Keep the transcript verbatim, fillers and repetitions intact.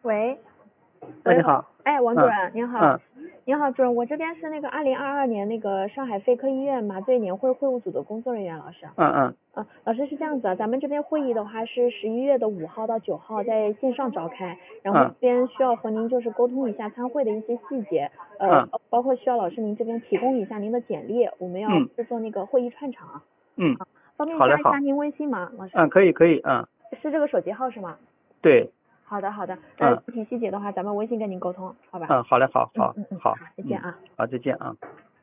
喂， 哎， 喂， 你好。 哎，王主嗯任，您好， 嗯您好，主任，我这边是那个二零二二年那个上海肺科医院麻醉年会会务组的工作人员老师。 嗯嗯嗯，老师是这样子啊，咱们这边会议的话是十一月的五号到九号在线上召开，然后这嗯边需要和您就是沟通一下参会的一些细节，呃， 嗯包括需要老师您这边提供一下您的简历，我们要嗯制作那个会议串场啊。 嗯， 方便好嘞好。 加一下您微信吗，老师？ 嗯，可以可以。嗯， 是这个手机号是吗？ 对。 好的好的，那嗯具体细节的话咱们微信跟您沟通，好吧？ 嗯，好嘞好好嗯嗯嗯， 好。 好，再见嗯， 啊。 好，再见啊。